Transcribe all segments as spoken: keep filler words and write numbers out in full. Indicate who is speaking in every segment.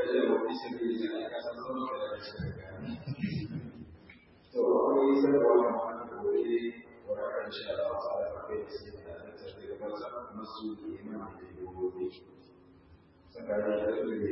Speaker 1: da wani sabi da ya kasa zama da shi to akwai sarwa da wani gobe wa kan sha Allah ta'ala kai da shi da ta da kansa masu imani da gobe sakara da gobe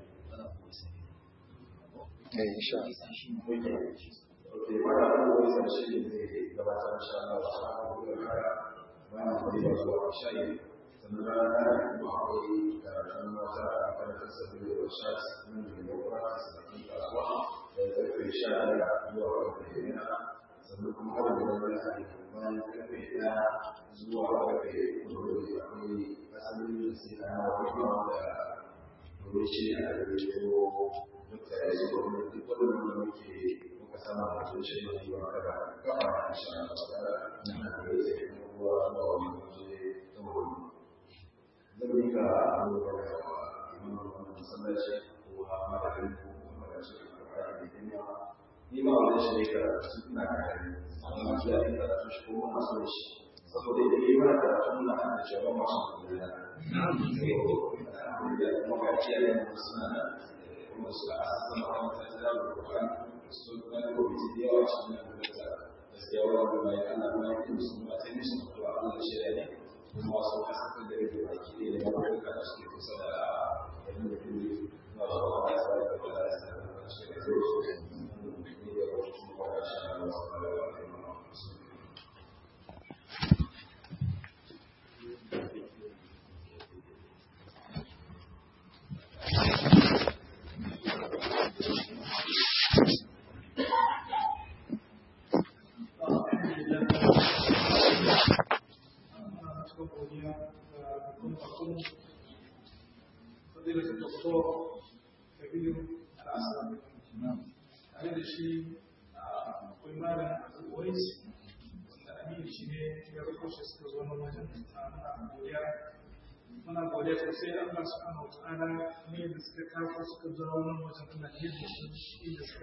Speaker 2: eh insha Allah
Speaker 1: okay mara abubuwa sai shi ne gabatar insha Allah ta'ala gobe kara bayan da zuwa shayi sannan rana da kuma akwai karatun wata a karatun sabbin da wasu nan da yau ba su sabbin kasuwa da ya karfe sha daya zuwa karfe yana sannan kuma har da wani hali bayan karfe daya zuwa karfe kudu akwai asalin da sai ana wani wanda gobe shi ne a da rediyo duk da ya zuwa wani duk waɗanda da muke muka sama da su shi ne yi wa kada kafa a sha na tsara na da ya zai kuma zuwa wani waje ta wani zan yi ga abubuwa da imanin wannan masallaci ko a madadin kuma da shi a kare da duniya ni ma wani shi ne karatu ina kare amma shi ya yi karatu shi kuma masu da shi saboda da yi mana karatu muna kan da cewa masu da ya kuma ga kiyaye mu suna da kuma su a asan makaranta ta da Qur'an su na da gobe da yawa shi ne da gaskiya wannan mai Allah mai musu ba sai musu to Allah shi ne kuma wasu kasashen da yake baki ne da mafarka da suke kusa da yanzu da turi na wasu wata ya sa da kula da sa da shi da zai su ne da wasu kuma kwaya shi na wasu da yawa da yawa
Speaker 3: فضيلة الدكتور كبير الأسلم هذا الشيء قيمانا الويس والأمين شيء يرقص استزوان وجن أنا بوليا أنا بوليا فسير الله سبحانه وتعالى من ذكر فرس كزوان وجن أنا جد إن ذكر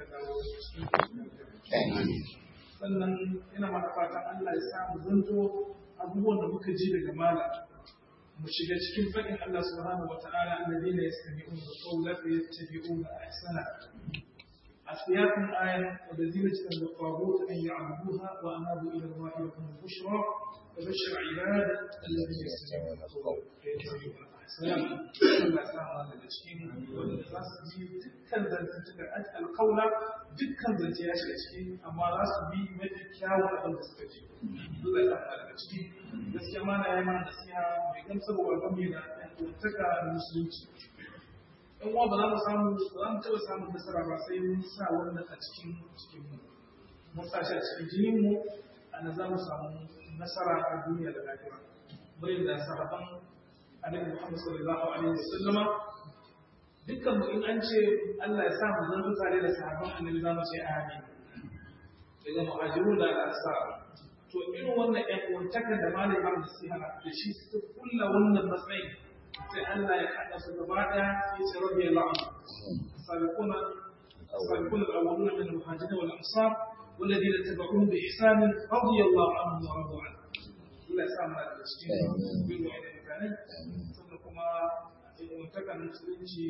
Speaker 3: داود sannan ina mana fatan Allah ya samu zanto abubuwan da muka ji daga malam mu shiga cikin fadin Allah subhanahu wata'ala alladhina yastami'una al-qawla fayattabi'una ahsana asiyatun ayan alladhina istamaa'u al-qawla an ya'buduha wa anabu ila Allah lahum al-bushra wa bashir 'ibad alladhina yastami'una al-qawla fayattabi'una ahsana Allah sama daga cikin wanda za su ji dukkan zantukan al-qawla dukkan zance ya shiga ciki amma za su bi mafi kyawun abin da suka ji Allah ya sa daga ciki gaskiya ma na yi mana nasiha mai gamsarwa game da ɗantaka da musulunci ɗan uwa ba za mu samu ba za mu taɓa samun nasara ba sai mun sa wannan a cikin cikin mu mun sa shi a cikin jinin mu ana za mu samu nasara a duniya da lafiya bayan da sahaban annabi Muhammad sallallahu alaihi wasallama dukkan mu in an ce Allah ya sa mu zama tare da sahabban annabi za mu ce amin daga muhajirun da al-ansar to irin wannan ƴan uwantakan da malai ba da siha da shi su kulla wannan matsayin sai Allah ya kada su gaba daya ya ce rabbi Allah sabiquna sabiquna al-awwaluna min al-muhajirin wal ansar والذين تبعوهم بإحسان رضي الله عنهم ورضوا عنه. الله يسامح على الاشتراك بين وعين ثم كما uwantakan musulunci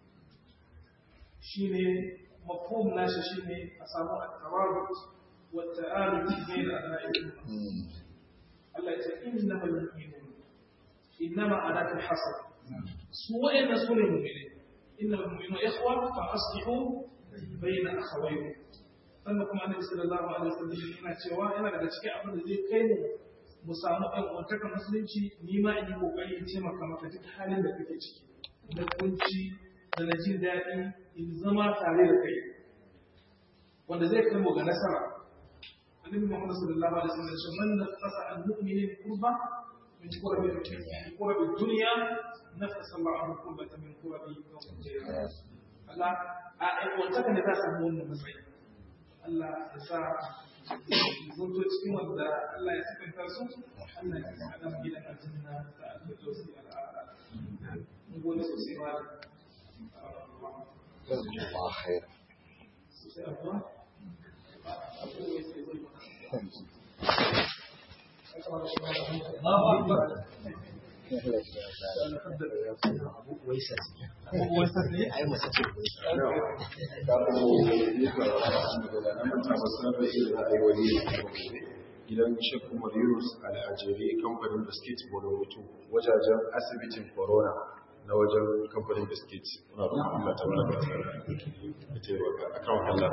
Speaker 3: shine mafhum nashi shine a samu at-tawarrut wa at-ta'aluf bayna abna'ikum Allah ya ce innamal mu'minun innama ala al-hasr su wa'inna sunu mu'minin innamal mu'minuna ikhwa fa aslihu bayna akhawaykum sannan kuma annabi sallallahu alaihi wasallam yana cewa yana daga cikin abin da zai kai mu mu samu ɗan uwantakan musulunci ni ma in yi kokari in taimaka maka duk halin da kake ciki da kunci da na jin daɗi in zama tare da kai wanda zai kai mu ga nasara annabi Muhammad sallallahu alaihi wasallam ya ce man nafasa al mu'minin qurba min qurbi qurbi dunya nafasa Allahu qurbatan min qurbi yawm al-qiyamah Allah a ɗan uwantakan da za samu wannan matsayi Allah ya sa zanto cikin wanda Allah ya sakanta su Allah ya sa adam gidan aljanna ta alfirdausi al'ala mun gode sosai ma
Speaker 2: Allah khair
Speaker 3: sosai abuwa
Speaker 2: Allah ya sa
Speaker 3: wasa ne
Speaker 2: ai mace ce
Speaker 1: gidan Sheikh Umar Yunus Alhajiri kamfanin biskit Bonomutu wajajen asibitin corona na wajen kamfanin biskit muna roƙon Allah ta baraka ta taimaka akan Allah.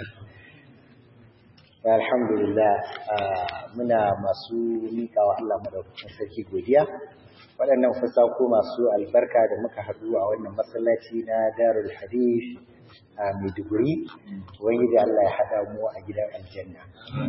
Speaker 4: Alhamdulillah muna masu mika wa Allah madaukakin sarki godiya waɗannan fasako masu albarka da muka haɗu a wannan masallaci na Darul Hadith a Maiduguri wani da Allah ya haɗa mu a gidan aljanna.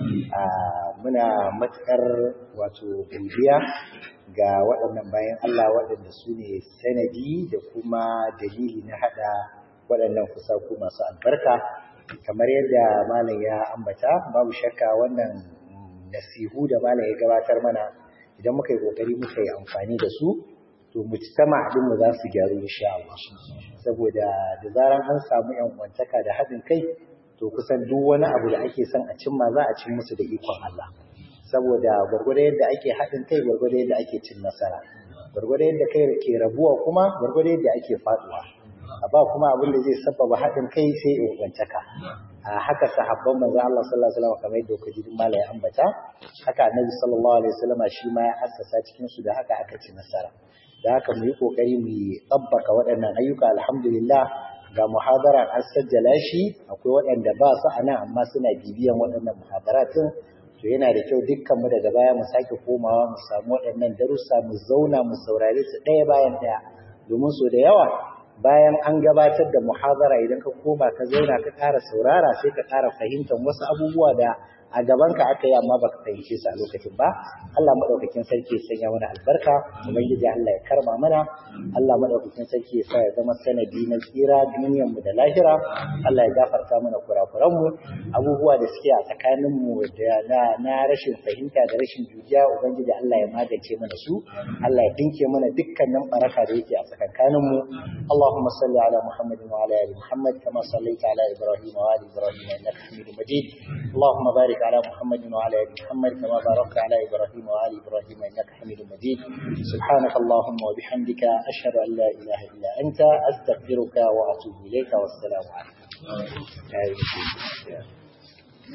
Speaker 4: Muna matuƙar wato godiya ga waɗannan bayan Allah waɗanda su ne sanadi da kuma dalili na haɗa waɗannan fasako masu albarka. Kamar yadda malam ya ambata babu shakka wannan nasihu da malam ya gabatar mana idan muka yi kokari muka yi amfani da su to mujtama din mu za su gyaru insha Allah saboda da zaran an samu yan uwantaka da haɗin kai to kusan duk wani abu da ake son a cimma za a cin musu da ikon Allah saboda gurgurda yadda ake haɗin kai gurgurda yadda ake cin nasara gurgurda yadda kai ke rabuwa kuma gurgurda yadda ake faduwa ba kuma abin da zai sabbaba haɗin kai sai ingantaka a haka sahabban manzo Allah sallallahu alaihi wasallam kamar yadda kuka ji mala ya ambata haka annabi sallallahu alaihi wasallam shi ma ya assasa cikin su da haka aka ci nasara da haka mu yi kokari mu tabbaka waɗannan ayyuka alhamdulillah ga muhadara an sajjala shi akwai waɗanda ba su anan amma suna bibiyan waɗannan muhadaratin to yana da kyau dukkan mu daga baya mu sake komawa mu samu waɗannan darussa mu zauna mu saurare su ɗaya bayan ɗaya domin so da yawa bayan an gabatar da muhazara idan ka koma ka zauna ka ƙara saurara sai ka ƙara fahimtar wasu abubuwa da a gaban ka aka yi amma baka fahimce su a lokacin ba Allah madaukakin sarki ya sanya mana albarka ubangiji Allah ya karba mana Allah madaukakin sarki ya sa ya zama sanadi na tsira duniyar mu da lahira Allah ya gafarta mana kurakuran mu abubuwa da suke a tsakanin mu da na, na rashin fahimta da rashin jujiya ubangiji Allah ya magance mana su Allah ya dinke mana dukkanin baraka da yake a tsakankanin mu Allahumma salli ala Muhammadin wa ala ali Muhammad kama sallaita ala Ibrahim wa ali Ibrahim innaka Hamidum Majid Allahumma barik على محمد وعلى آل محمد كما باركت على إبراهيم وآل إبراهيم إنك حميد مجيد سبحانك اللهم وبحمدك أشهد أن لا إله إلا أنت أستغفرك وأتوب إليك والسلام عليكم